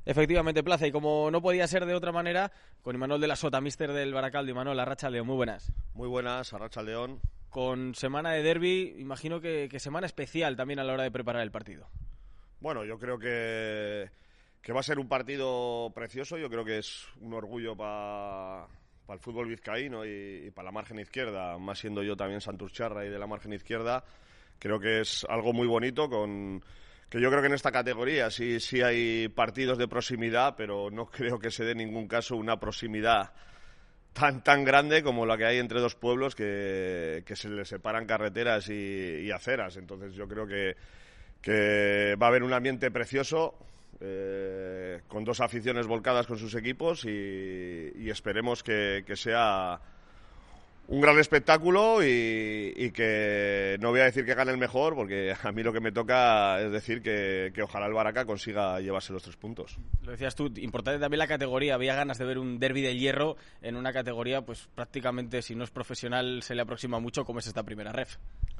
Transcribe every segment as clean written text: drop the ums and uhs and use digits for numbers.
Efectivamente, Plaza, y como no podía ser de otra manera, con Imanol de la Sota, míster del Baracaldo. Imanol, arratsaldeon, muy buenas. Muy buenas, arratsaldeon. Con semana de derbi, imagino que semana especial también a la hora de preparar el partido. Bueno, yo creo que va a ser un partido precioso. Yo creo que es un orgullo para el fútbol vizcaíno y para la margen izquierda, más siendo yo también santurtziarra y de la margen izquierda. Creo que es algo muy bonito, que yo creo que en esta categoría sí hay partidos de proximidad, pero no creo que se dé en ningún caso una proximidad tan grande como la que hay entre dos pueblos que se les separan carreteras y aceras. Entonces yo creo que va a haber un ambiente precioso, con dos aficiones volcadas con sus equipos y esperemos que sea un gran espectáculo y que no voy a decir que gane el mejor, porque a mí lo que me toca es decir que ojalá el Baraca consiga llevarse los 3 puntos. Lo decías tú, importante también la categoría. Había ganas de ver un derbi del Hierro en una categoría, pues prácticamente, si no es profesional, se le aproxima mucho, como es esta primera ref.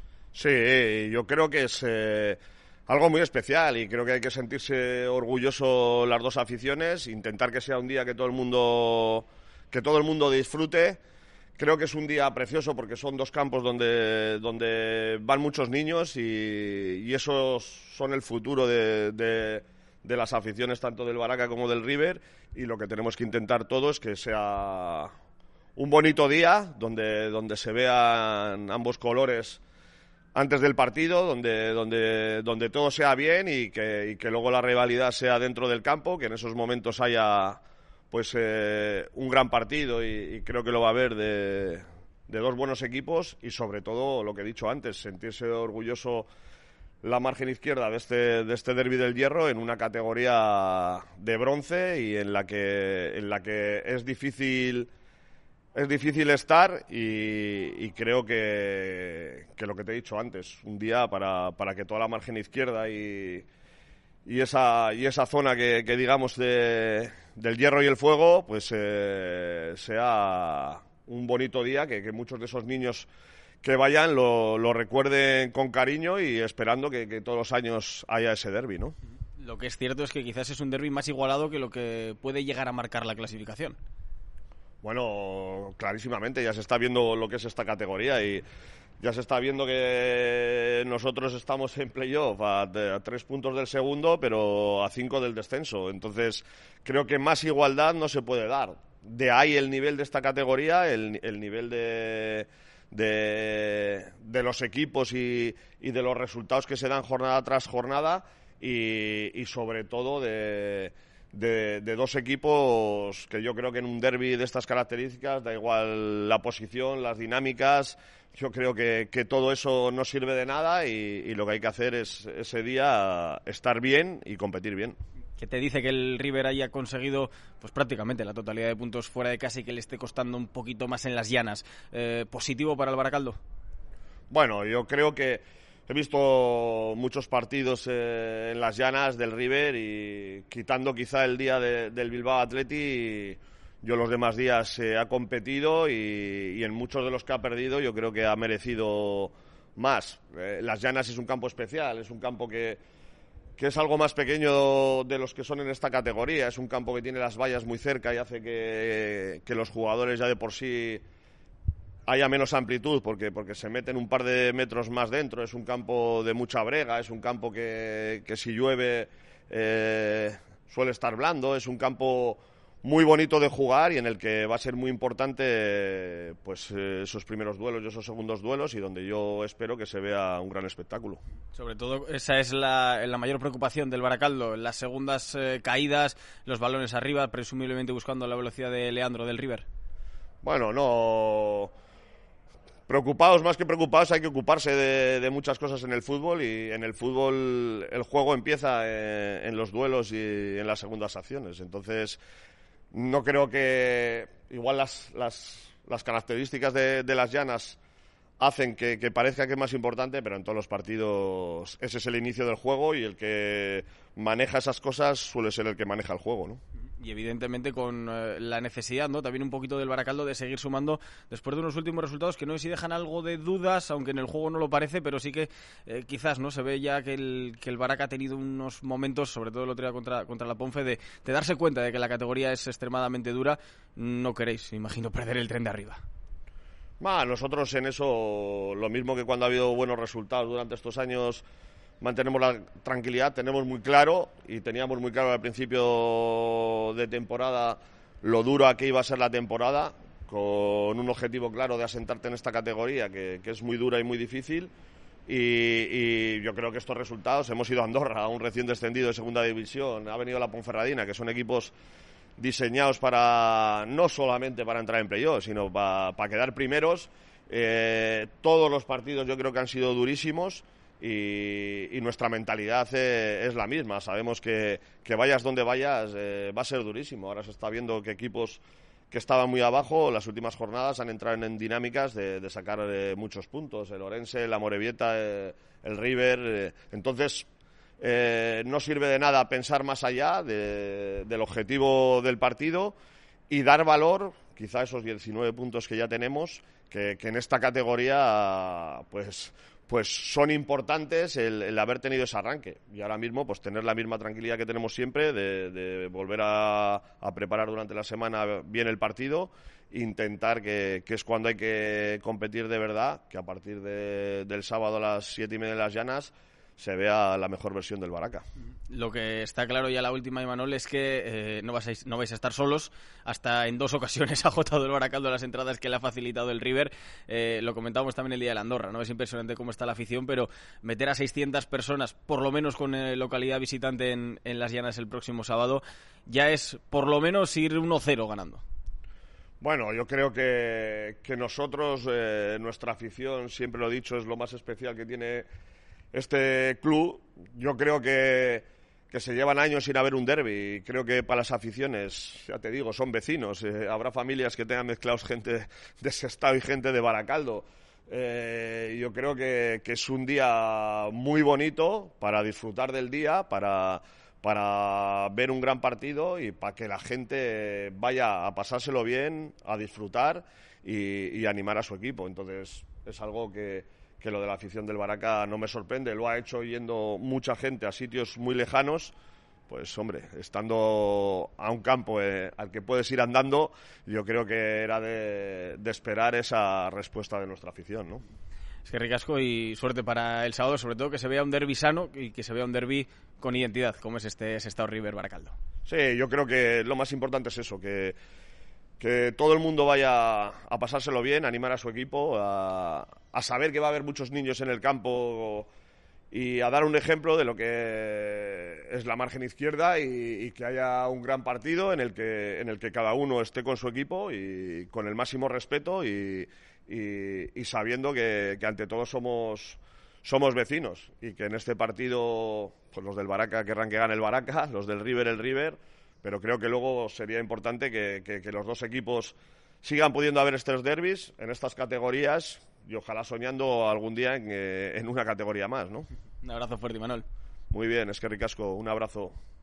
Sí, yo creo que es algo muy especial y creo que hay que sentirse orgulloso las dos aficiones, intentar que sea un día que todo el mundo disfrute. Creo que es un día precioso porque son dos campos donde van muchos niños y esos son el futuro de las aficiones tanto del Baraca como del River, y lo que tenemos que intentar todos es que sea un bonito día donde se vean ambos colores antes del partido, donde todo sea bien y que luego la rivalidad sea dentro del campo, que en esos momentos haya pues un gran partido y creo que lo va a haber de dos buenos equipos y sobre todo lo que he dicho antes, sentirse orgulloso la margen izquierda de este derbi del Hierro en una categoría de bronce y en la que es difícil estar y creo que lo que te he dicho antes, un día para que toda la margen izquierda y esa zona que digamos del hierro y el fuego pues sea un bonito día, que muchos de esos niños que vayan lo recuerden con cariño y esperando que todos los años haya ese derbi, ¿no? Lo que es cierto es que quizás es un derbi más igualado que lo que puede llegar a marcar la clasificación. Bueno, clarísimamente, ya se está viendo lo que es esta categoría y ya se está viendo que nosotros estamos en playoff a 3 puntos del segundo, pero a 5 del descenso. Entonces, creo que más igualdad no se puede dar. De ahí el nivel de esta categoría, el nivel de los equipos y de los resultados que se dan jornada tras jornada y sobre todo de dos equipos que yo creo que en un derbi de estas características, da igual la posición, las dinámicas, yo creo que todo eso no sirve de nada y lo que hay que hacer es ese día estar bien y competir bien. ¿Qué te dice que el River haya conseguido pues prácticamente la totalidad de puntos fuera de casa y que le esté costando un poquito más en las llanas? ¿Positivo para el Baracaldo? Bueno, yo creo que he visto muchos partidos en las llanas del River y quitando quizá el día del Bilbao Athletic, yo los demás días ha competido y en muchos de los que ha perdido yo creo que ha merecido más. Las llanas es un campo especial, es un campo que es algo más pequeño de los que son en esta categoría, es un campo que tiene las vallas muy cerca y hace que los jugadores ya de por sí haya menos amplitud porque se meten un par de metros más dentro. Es un campo de mucha brega, es un campo que si llueve suele estar blando, es un campo muy bonito de jugar y en el que va a ser muy importante pues esos primeros duelos y esos segundos duelos y donde yo espero que se vea un gran espectáculo. Sobre todo esa es la mayor preocupación del Baracaldo, las segundas caídas, los balones arriba, presumiblemente buscando la velocidad de Leandro del River. Bueno, no preocupados, más que preocupados, hay que ocuparse de muchas cosas en el fútbol y en el fútbol el juego empieza en los duelos y en las segundas acciones. Entonces, no creo que igual las características de las llanas hacen que parezca que es más importante, pero en todos los partidos ese es el inicio del juego y el que maneja esas cosas suele ser el que maneja el juego, ¿no? Y evidentemente con la necesidad, ¿no?, también un poquito del Baracaldo de seguir sumando después de unos últimos resultados que no sé si dejan algo de dudas, aunque en el juego no lo parece, pero sí que quizás no se ve ya que el Baraca ha tenido unos momentos, sobre todo el otro día contra la Ponfe, de darse cuenta de que la categoría es extremadamente dura. No queréis, imagino, perder el tren de arriba. Nosotros en eso, lo mismo que cuando ha habido buenos resultados durante estos años, mantenemos la tranquilidad, tenemos muy claro, y teníamos muy claro al principio de temporada lo dura que iba a ser la temporada, con un objetivo claro de asentarte en esta categoría que es muy dura y muy difícil, y yo creo que estos resultados, hemos ido a Andorra, a un recién descendido de segunda división, ha venido la Ponferradina, que son equipos diseñados para no solamente para entrar en playoff, sino para quedar primeros. Todos los partidos yo creo que han sido durísimos, y nuestra mentalidad es la misma. Sabemos que vayas donde vayas va a ser durísimo. Ahora se está viendo que equipos que estaban muy abajo las últimas jornadas han entrado en dinámicas de sacar muchos puntos, el Orense, la Amorebieta, el River, entonces no sirve de nada pensar más allá del objetivo del partido y dar valor quizá a esos 19 puntos que ya tenemos, que en esta categoría pues son importantes el haber tenido ese arranque, y ahora mismo pues tener la misma tranquilidad que tenemos siempre de volver a preparar durante la semana bien el partido, intentar que es cuando hay que competir de verdad, que a partir del sábado a las 7:30 de las Llanas se vea la mejor versión del Baraca. Lo que está claro ya la última, Imanol, es que no vais a estar solos. Hasta en 2 ocasiones ha agotado el Baracaldo las entradas que le ha facilitado el River. Lo comentábamos también el día de la Andorra, ¿no? Es impresionante cómo está la afición, pero meter a 600 personas, por lo menos con localidad visitante en las Llanas el próximo sábado, ya es por lo menos ir 1-0 ganando. Bueno, yo creo que nosotros, nuestra afición, siempre lo he dicho, es lo más especial que tiene este club. Yo creo que se llevan años sin haber un derbi. Creo que para las aficiones, ya te digo, son vecinos. Habrá familias que tengan mezclados gente de Sestao y gente de Baracaldo. Yo creo que es un día muy bonito para disfrutar del día, para ver un gran partido y para que la gente vaya a pasárselo bien, a disfrutar y animar a su equipo. Entonces es algo que lo de la afición del Baraca no me sorprende. Lo ha hecho yendo mucha gente a sitios muy lejanos. Pues hombre, estando a un campo al que puedes ir andando, yo creo que era de esperar esa respuesta de nuestra afición, ¿no? Es que ricasco y suerte para el sábado, sobre todo que se vea un derbi sano y que se vea un derbi con identidad, como es este Sestao River Baracaldo. Sí, yo creo que lo más importante es eso, que todo el mundo vaya a pasárselo bien, a animar a su equipo, a saber que va a haber muchos niños en el campo y a dar un ejemplo de lo que es la margen izquierda y que haya un gran partido en el que cada uno esté con su equipo y con el máximo respeto y sabiendo que ante todo somos vecinos y que en este partido pues los del Baraca querrán que gane el Baraca, los del River el River, pero creo que luego sería importante que los dos equipos sigan pudiendo haber estos derbis en estas categorías y ojalá soñando algún día en una categoría más, ¿no? Un abrazo fuerte, Imanol. Muy bien, es que ricasco, un abrazo.